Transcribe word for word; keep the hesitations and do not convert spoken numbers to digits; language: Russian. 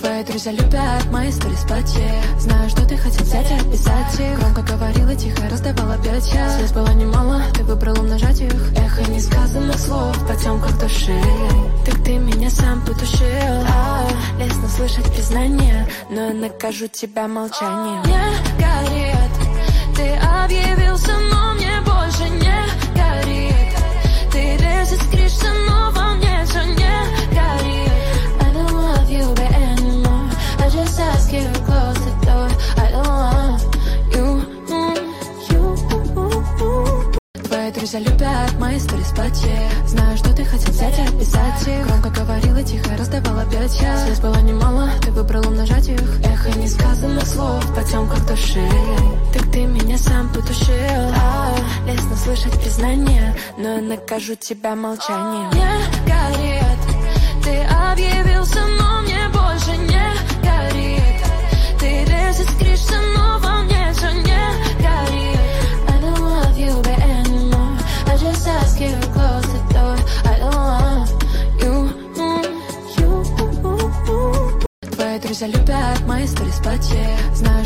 Твои друзья любят мои сторис платье. Знаю, что ты хотел взять и описать их. Громко говорила, тихо раздавала пятья. Слез было немало, ты выбрал умножать их. Эхо несказанных слов в потемках души. Так ты меня сам потушил. а, Лестно слышать признание, но я накажу тебя молчанием. Не горит, ты объявился, но мне больше не горит. Ты лезешь, скришься, но во мне все не горит. I don't love you anymore. I just ask you to close the door. I don't want you, you. Твои друзья любят мои сторис платье. Знаю, что ты хотел взять и описать их. Громко говорила, тихо раздавала пятья. Слез было немало, ты выбрал умножать их. Эхо несказанных слов в потемках души. Так ты меня сам потушил. а, Лестно слышать признание, но я накажу тебя молчанием. Не горит, ты объявился, но мне больше не горит. Ты лезешь, скришься, но во мне все не горит. I don't love you anymore. I just ask you to close the door. I don't want you, you. Твои друзья любят мои сторис платье. Знаю,